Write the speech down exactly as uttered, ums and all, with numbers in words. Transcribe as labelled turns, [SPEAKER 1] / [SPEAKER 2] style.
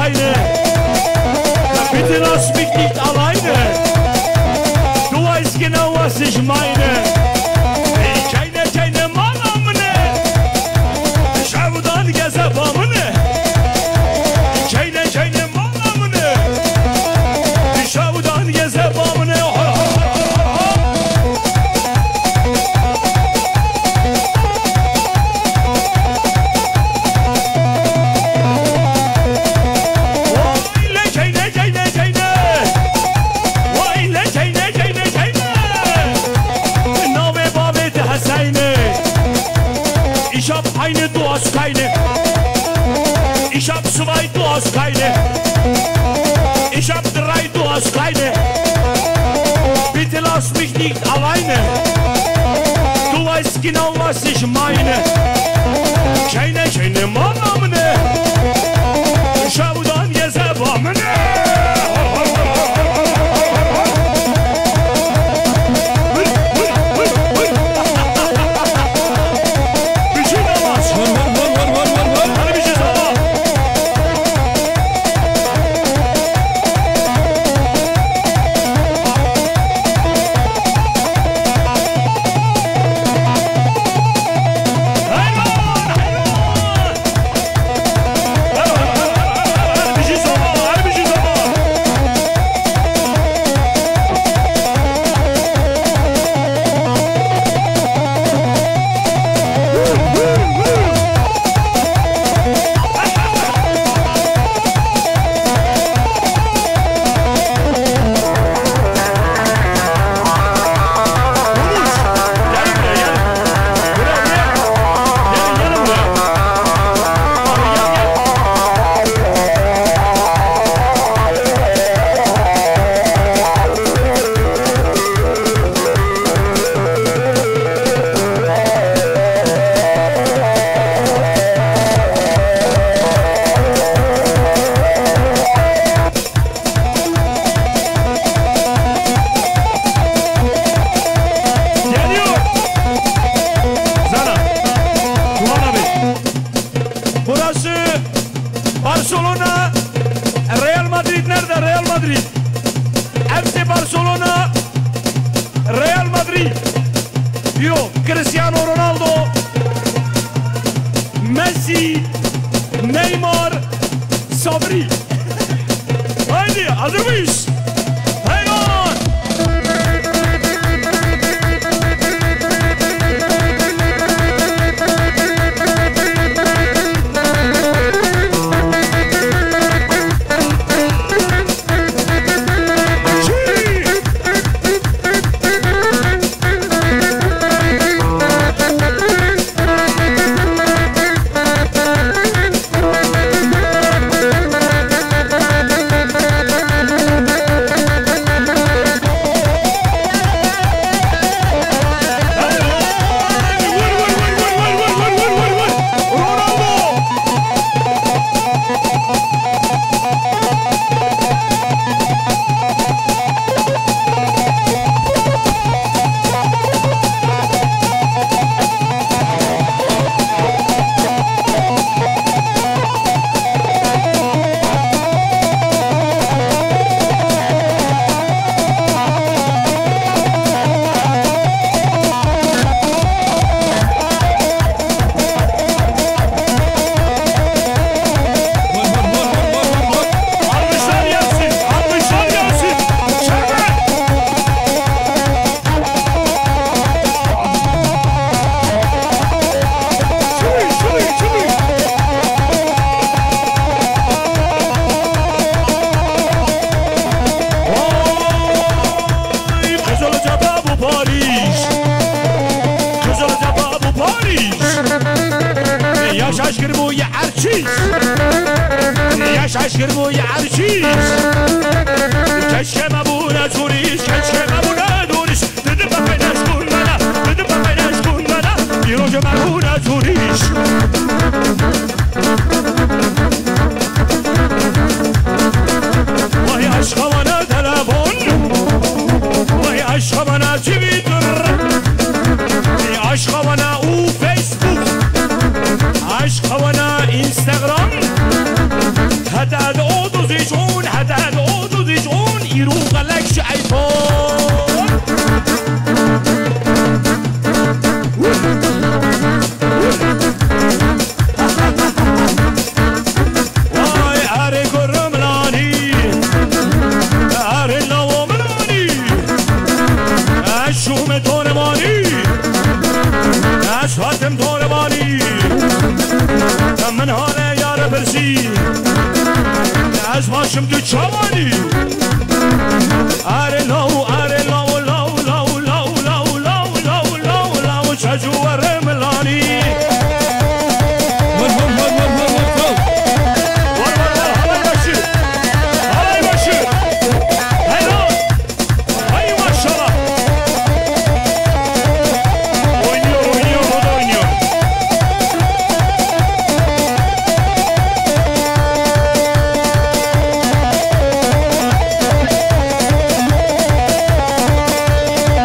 [SPEAKER 1] keine. Bitte lass mich nicht alleine. Du weißt genau, was ich meine. Keine, keine Manamne. Şavdan gezebamne. Keine, keine Manamne. Şavdan gezebamne. Ich hab eine, du hast keine. Ich hab zwei, du hast keine. Ich hab drei, du hast keine. Bitte lass mich nicht alleine. Du weißt genau, was ich meine. Keine, keine Manamne. Şavdan gezebamne. Barcelona, Real Madrid nerede? Real Madrid. F C Barcelona, Real Madrid. Diyor Cristiano Ronaldo, Messi, Neymar, Sabri. Haydi hazır mıyız? Hayvan! شاشكر بو يا عرشيش يا شاشكر بو يا عرشيش كشك ما بونا توريش كشك ما بونا دوريش تدب بيناش كوننا تدب بيناش كوننا يروج ما بونا توريش وهي عشق وانا تلفون وهي عشق وانا تويتر عشق وانا او فيسبوك عشق وانا انستغرام هذا من حاله یار برسی از باشم تو چوانی اره لاو اره لاو